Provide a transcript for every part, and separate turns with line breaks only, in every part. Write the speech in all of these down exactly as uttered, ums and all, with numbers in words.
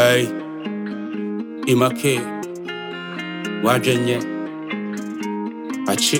Hey, Imake, Wajenye, Achi.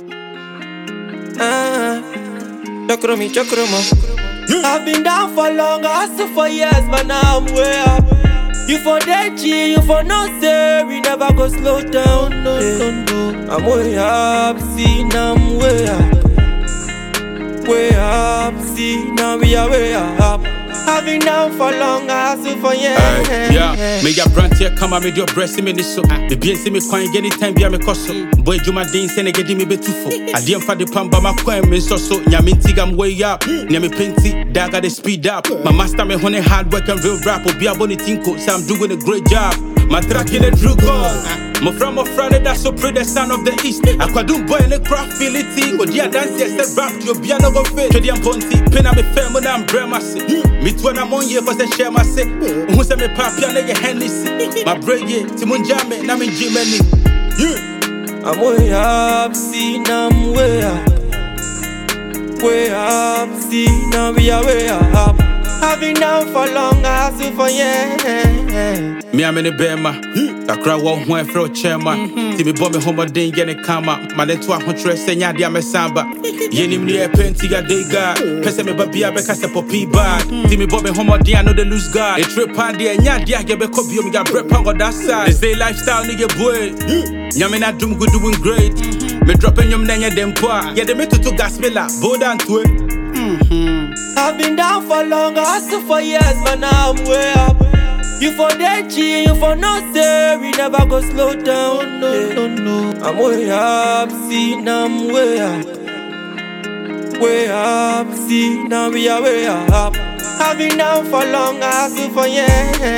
Ah, Chokromi, Chokromo. I've been down for long, I hustle for years, but now I'm way up. You for that G, you for no say, we never go slow down, no, no, no. I'm way up, see, now I'm way up. Way up, see, now we are way up. I've been down for long, I hustle for years.
Hey, yeah, me ya brand here, come and me your breast me this so. The B N C me coin anytime be a me koso. Boy, Juma Dean say get me be too full. I didn't find the pamba my coin me so so. Nyaminti I'm way up. Nyami Pinty, dagger the speed up. My master me honey hard work and real rap. Be a bonny tinko, so I'm doing a great job. My track in a true cause. My from a Friday that's so pretty, the son of the east. I could do boy in the craft feel it. Go dear dance, yes, the rap, your piano go fit. To the Ponty, pin up a firm when I'm bremasi. Me when I'm on here for the share my say. Who say me papi and a Hennessy. My break, Timunjame, Nami Jimmy.
I'm way up, see, now I'm way up. Way up, see, now we are way up. I've been down for long, I hustle for years.
Me I'm in the bema. I cry one when for chairman. See me bomb me home and didn't get a camera. My then two hundred senya dia me samba. Yenim ni e penti ga dega. Pese me baby abeka se popi bad. See me bomb me home and I know the loose guard. A trip and dia nya dia get be kobi me ga bread pan on that side. They say lifestyle nigga boy. Nyame na dum go doing great. Me dropping yum nanya dem poa. Yeah, they me to to gas me la. Bold and to it.
I've been down for long, I hustle for years, but now I'm way up. You for that G, you for no say, we never go slow down, no, no, no. I'm way up, see, now I'm way up. Way up, see, now we are way up. I've been down for long, I hustle for years.